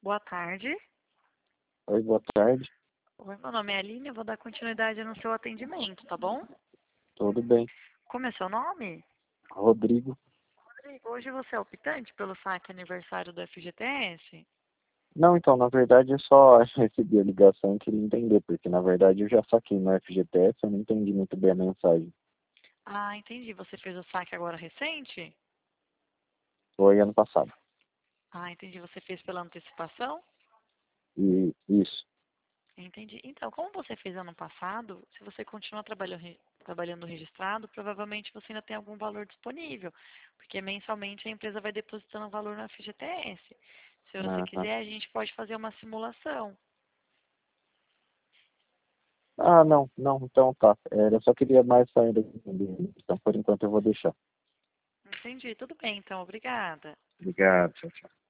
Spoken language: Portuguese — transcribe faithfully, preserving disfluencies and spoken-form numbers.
Boa tarde. Oi, boa tarde. Oi, meu nome é Aline, eu vou dar continuidade no seu atendimento, tá bom? Tudo bem? Como é seu nome? Rodrigo. Rodrigo, hoje você é optante pelo saque aniversário do F G T S? Não, então, na verdade, eu só recebi a ligação e queria entender, porque na verdade eu já saquei no F G T S, eu não entendi muito bem a mensagem. Ah, entendi. Você fez o saque agora recente? Foi ano passado. Ah, entendi. Você fez pela antecipação? E isso. Entendi. Então, como você fez ano passado, se você continua trabalhando, re- trabalhando registrado, provavelmente você ainda tem algum valor disponível, porque mensalmente a empresa vai depositando valor no F G T S. Se você Ah, quiser, a gente pode fazer uma simulação. ah, não, não, então tá. É, eu só queria mais ainda entender. Então, por enquanto, eu vou deixar. Entendi. Tudo bem, então. Obrigada. Obrigado, tchau, tchau.